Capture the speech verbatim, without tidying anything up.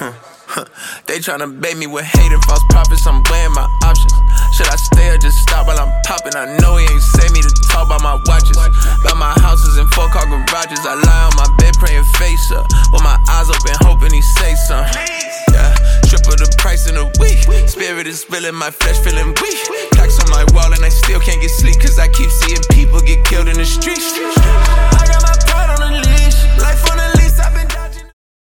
They tryna bait me with hate and false prophets, I'm weighing my options. Should I stay or just stop while I'm popping? I know he ain't say me to talk about my watches, about my houses and four car garages. I lie on my bed praying face up, with my eyes open hoping he say something. Yeah, triple the price in a week. Spirit is spilling, my flesh feeling weak. Plaques on my wall and they